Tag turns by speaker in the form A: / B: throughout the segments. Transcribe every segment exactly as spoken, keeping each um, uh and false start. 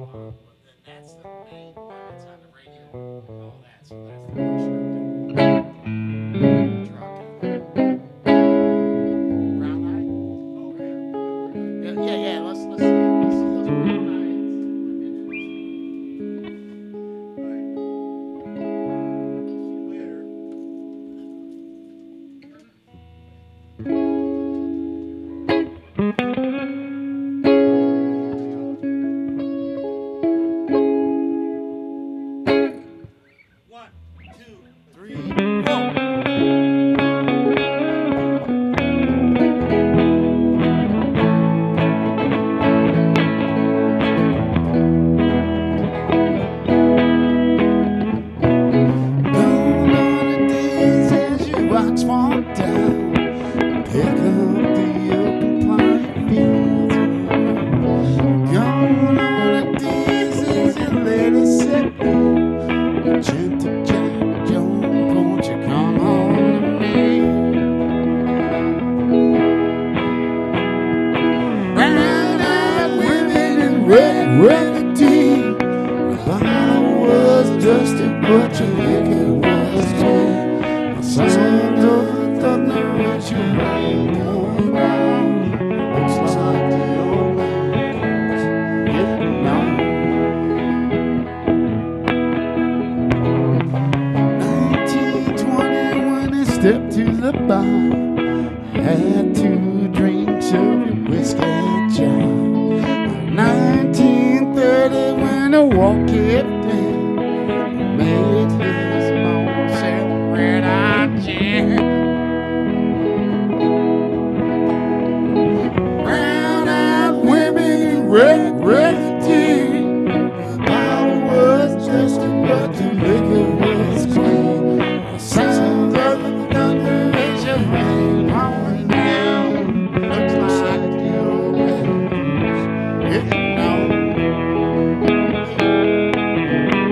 A: That's the main one that's on the radio and all that. So that's the version I'm doing. Brown eye? Oh yeah. Yeah, yeah, yeah. Let's let's see. Let's see those brown eyes. One, two, three, four. Red, red tea. The bottle was dusty, but your liquor was clean. The sound of the thunder as you rain on down. Looks like the old man's getting on. nineteen twenty when he stepped to the bar, had two drinks of your whiskey and John. nineteen thirty when the war kept in, made his bones and red hot gin. Brown eyed women, red, red tea. I was just but the liquor was clean. The sound of the thunder as your rain pouring down. Looks like the old man's getting on.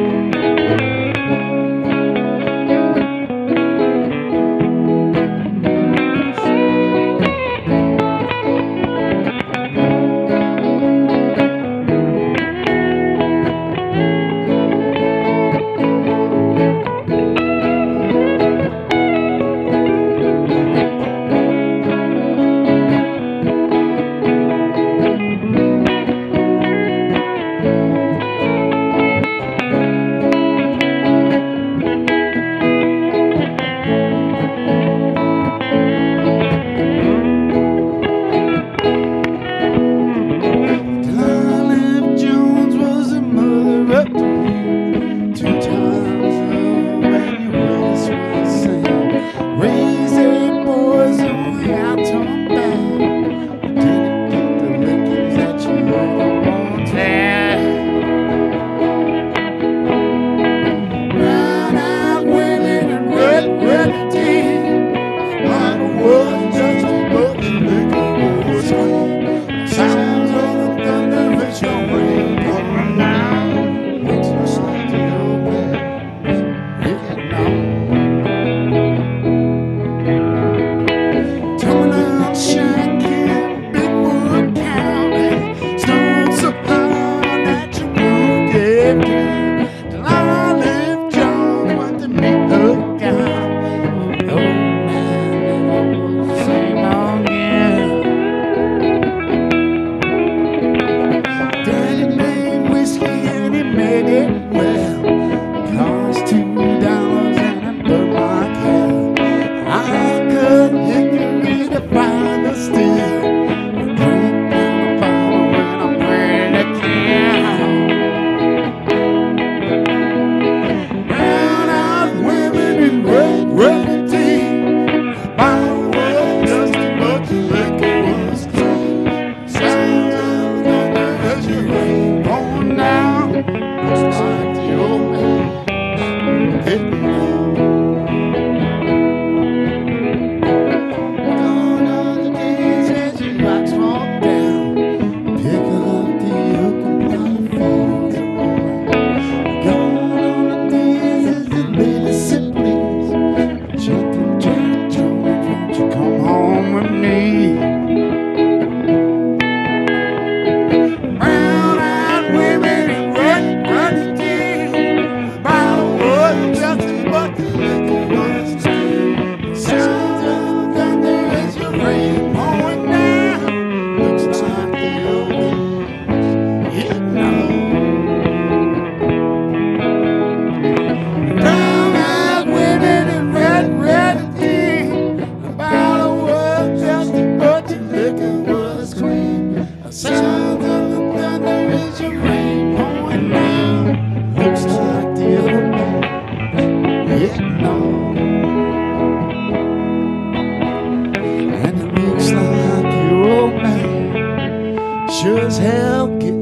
A: there's a rain pouring down. Looks like the other man getting on. And it looks like your old man sure as hell getting